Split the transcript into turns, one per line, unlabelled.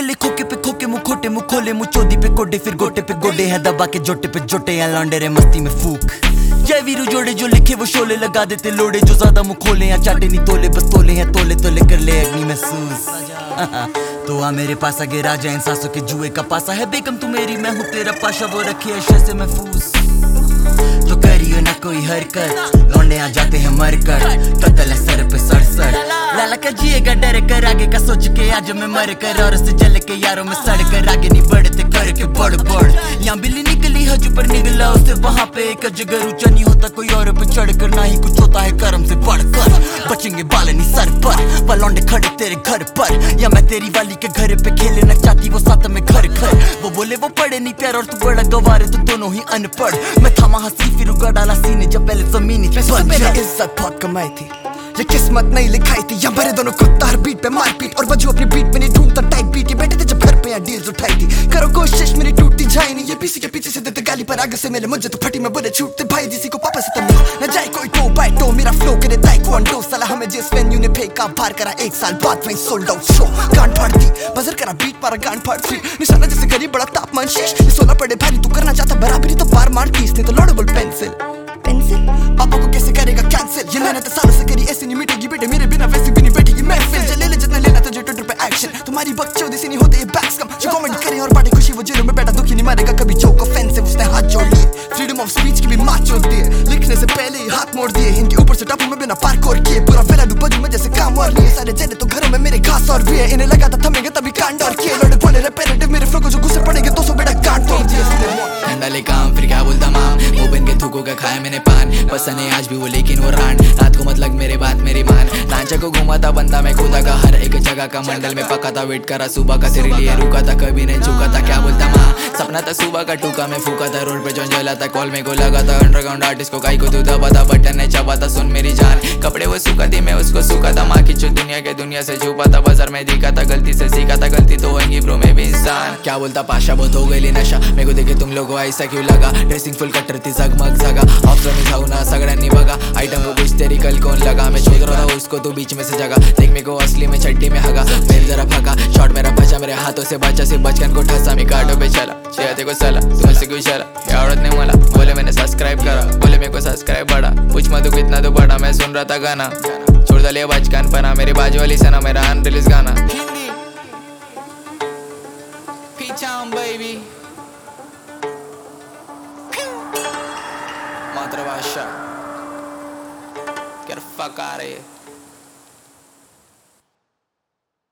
निकले खोके पे खोके मुँह खोटे मुँह खोले मुँह चोदी पे कोडे फिर गोटे पे गोडे है दबा के जोटे पे जोटे या लौंडे रे मस्ती में फूक। जय वीरू जोड़े जो लिखे वो शोले लगा देते लोड़े जो ज्यादा मुँह खोले या चाटे नहीं तोले बस तोले हैं तोले तोले कर ले अग्नि महसूस। तो आ मेरे पास आगे राजा इन सांसों के जुए का पासा है बेगम तू मेरी मैं हूँ तेरा पाशा वो रखी है शय से महफूज। तो करियो ना कोई हरकत लौंडे आ जाते हैं मरकर कतल है सर पे सड़सड़ लाला का जिएगा डर कर आगे का सोच के आज मैं मर कर और से जल के यारों में सड़ कर आगे नहीं बढ़ते करके बढ़ बढ़। यहाँ बिल्ली निकली हज पर निकला उसे वहाँ पे एक जगह ऊंचा नहीं होता कोई और पे चढ़ कर ना ही कुछ होता है कर्म से बढ़कर बचेंगे बाल नहीं सर पर लौंडे खड़े तेरे घर पर या मैं तेरी वाली के घर पे खेले न चाहती वो साथ में घर घर वो बोले वो पढ़े नहीं प्यार और तू बड़ा गवार है तो दोनों ही अनपढ़। मैं थामा हंसी फिर उगा डाला सीने जब पहले जमीनी इज्जत बहुत कमाई थी ये किस्मत नहीं लिखाई थी या भरे दोनों को तार बीट पे मार पीट और बजू अपनी बीट में नहीं ढूंढता टाइट बीट ये बैठे थे जब घर पे यहाँ डील्स उठाई थी करो कोशिश मेरी टूटती जाए नहीं ये पीछे के पीछे से देते गाली पर आगे से मिले मुझे तो फटी में बुरे छूटते भाई जिसी को पापा से तमीज न जाए कोई टो बाय टो मेरा फ्लो करे ताइक्वांडो साला हमें जिस वेन्यू ने फेंका बाहर करा एक साल बाद वहीं सोल्ड आउट शो गांड फाड़ दी बजर करा बीट मारा गांड फाड़ दी निशाना जैसे गरीब बड़ा तापमान शीश ये 16 पड़े भारी तू करना चाहता बराबरी तो पार मार तीस नहीं तो लॉडेबल पेंसिल पापा को कैसे करेगा कैंसिल ये मेहनत सालों से करी ऐसी नहीं मिटेगी बेटे मेरे बिना वैसी भी नहीं बैठेगी महफिल जे ले ले जितना लेना तुझे ट्विटर पे एक्शन तुम्हारी बकचोदी से नहीं होते ये बैक्स कम जो कमेंट करे और बाटे खुशी वो जेलों में बैठा दुखी नहीं मारेगा कभी जोक ऑफेंसिव उसने हाथ जोड़ लिए फ्रीडम ऑफ स्पीच की भी मात जोड़ दिए लिखने से पहले ही हाथ मोड़ दिए इनके ऊपर से टापू में बिना पार्कोर किए पूरा बेला डूबजू में जैसे काम और लिए सारे चेहरे तो घरों में मेरे घास और भी है इन्हें लगा था थमेंगे तभी कांड और किए लौटे बोले रेपेरेटिव मेरे फ्लो को जो गुस्से पड़ेंगे 200 बेटा कांड तोड़ दिए
डाले काम फिर क्या बोलता माम वो बन के थूकों का खाया मैंने पान पसंद है आज भी वो लेकिन वो रान रात को मतलब मेरे बात मेरी मान लांचा को घुमाता बंदा मैं खुदा का हर एक जगह का मंडल में पका था वेट करा सुबह का तेरे लिए रुका था कभी नहीं झुका था क्या बोलता माँ सपना था सुबह का टूका मैं फूका था रोड पे जो जला था कॉल में को लगा था अंडरग्राउंड आर्टिस्ट को काई को तू दबा था बटन नहीं चबा था सुन मेरी जान कपड़े वो सूखा थी मैं उसको सूखा था माँ की चो दुनिया के दुनिया से छुपा था बाजार में दिखा था गलती से सीखा था गलती तो होंगी ब्रो में भी इंसान क्या बोलता पाशा बहुत हो गई नशा मेरे को देखे तुम लोगों ऐसा क्यों लगा ड्रेसिंग फुल कट्टर थी जगमग जगा ऑप्शन में जाऊ ना सगळ्यांनी बघा आइटम को कुछ तेरी कल कौन लगा मैं शोध रहा था उसको तू बीच में से जगा देख मेरे को असली में छट्टी में हगा फिर जरा फका शॉट मेरा बचा मेरे हाथों से बचा से बचकन को ठसा मैं काटो पे चला चेहते को सला तुमसे क्यों चला आवड़त नहीं मला बोले मैंने सब्सक्राइब करा बोले मेरे को सब्सक्राइब बढ़ा पूछ मत तू कितना तो बड़ा मैं सुन रहा था गाना छोड़ डालिए बचकान पना मेरी बाजू वाली सना मेरा अनरिलीज गाना baby मातृभाषा get the fuck out of here